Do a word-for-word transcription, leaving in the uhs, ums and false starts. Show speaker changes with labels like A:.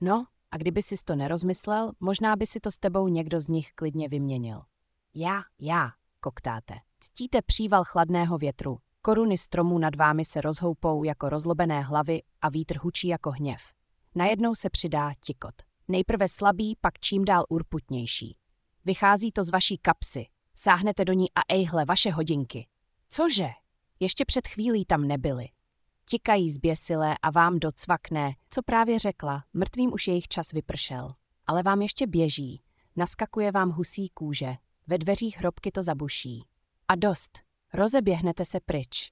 A: No, a kdyby sis to nerozmyslel, možná by si to s tebou někdo z nich klidně vyměnil. Já, já, koktáte. Ctíte příval chladného větru. Koruny stromů nad vámi se rozhoupou jako rozlobené hlavy a vítr hučí jako hněv. Najednou se přidá tikot. Nejprve slabý, pak čím dál urputnější. Vychází to z vaší kapsy. Sáhnete do ní a ejhle, vaše hodinky. Cože? Ještě před chvílí tam nebyly. Tikají zběsilé a vám docvakne, co právě řekla, mrtvým už jejich čas vypršel. Ale vám ještě běží, naskakuje vám husí kůže, ve dveřích hrobky to zabuší. A dost, rozeběhnete se pryč.